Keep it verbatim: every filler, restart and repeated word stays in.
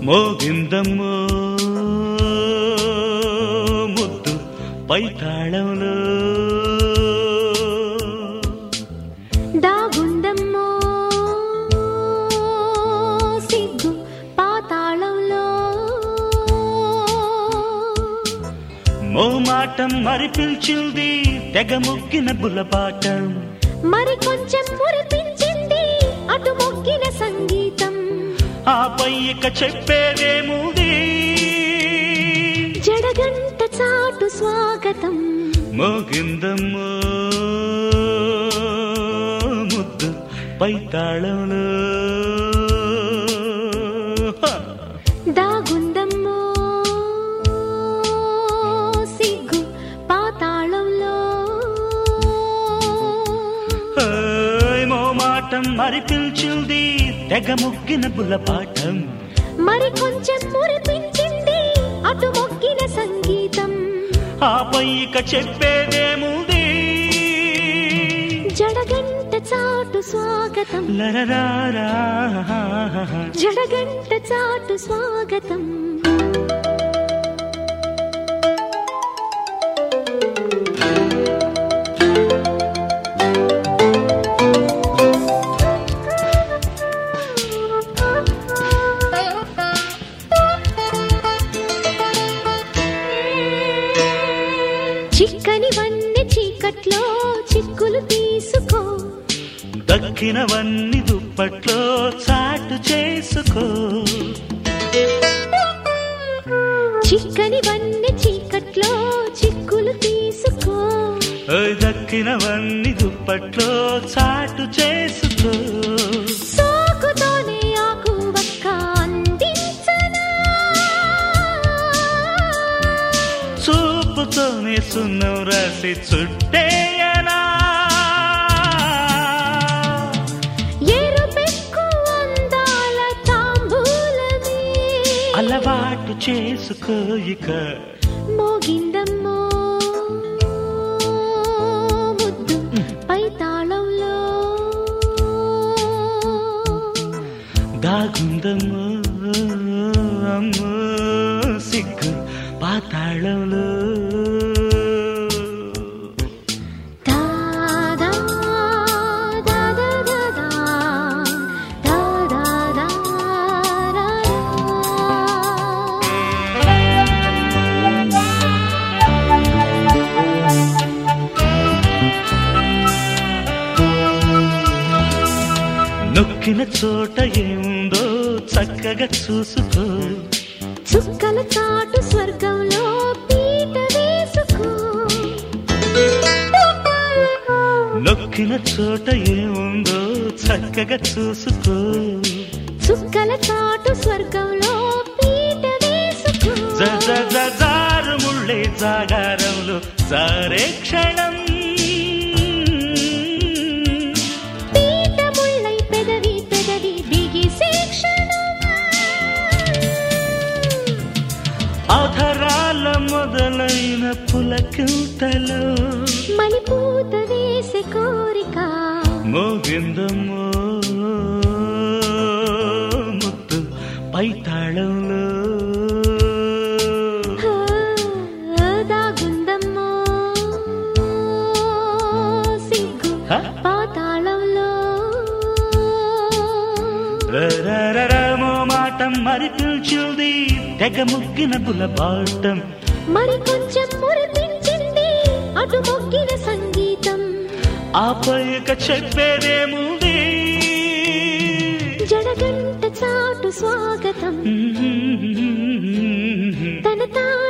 మోగిందమ్మో ముద్దు పైతాళంలో దాగుందమ్మో సిగ్గు పాతాళంలో మోమాటం మరి పిలిచింది తెగ మొక్కిన బుల్లపాటం మరి కొంచెం మురిపించింది అటు మొక్కిన సంగీతం ఆపై ఇక చెప్పేదేముంది జడగంట చాటు స్వాగతం మోగిందమ్మో ముద్దు పైతాళంలో దాగుందమ్మో సిగ్గు పాతాళంలో మోమాటం మరి పిలిచింది తెగ ముగ్గిన బుల్లపాఠం మరి కొంచెం మురిపించింది అటు మొక్కిన సంగీతం ఆపై ఇక చెప్పేదేముంది జడగంట చాటు స్వాగతం లరరారా జడగంట చాటు స్వాగతం చిక్కని వన్నె చీకట్లో చిక్కులు తీసుకో దక్కినవన్నీ దుప్పట్లో చాటు చేసుకో చిక్కని వన్నె చీకట్లో చిక్కులు తీసుకో దక్కినవన్నీ దుప్పట్లో చాటు చేసుకో సోకుతోనే ఆకు వక్క అందించనా చూపుతోనే సున్నం రాసి చుట్టేయనా ఎరుపెక్కు అందాల తాంబూలమే అలవాటు చేసుకో ఇక మోగిందమ్మో ముద్దు పైతాళంలో దాగుందమ్మో అమ్మో సిగ్గు పాతాళంలో దాదా దాదా దాదా దాదా దాదా నొక్కిన చోట ఏముందో చక్కగా చూసుకో చుక్కల చాటు స్వర్గంలో పీట వేసుకో నొక్కిన చోట ఏముందో చక్కగా చూసుకో చుక్కల చాటు స్వర్గంలో పీట వేసుకో జారు ముళ్ళే జాగారంలో సారే క్షణం పీట ముళ్ళై పెదవి పెదవి బిగిసే క్షణం ఆధరాల మొదలైన పులకింతలో మణిపూత వేసే కోరిక మోగిందమ్మో ముద్దు పైతాళంలో దాగుందమ్మో సిగ్గు పాతాళంలో రమో మాటం మరి పిలిచింది తెగ ముగ్గిన బుల్లపాటం మరి కొంచెం మురిపించింది అటు మొక్కిన సంగీతం ఆపై ఇక చెప్పేదేముంది జడగంట చాటు స్వాగతం తన తా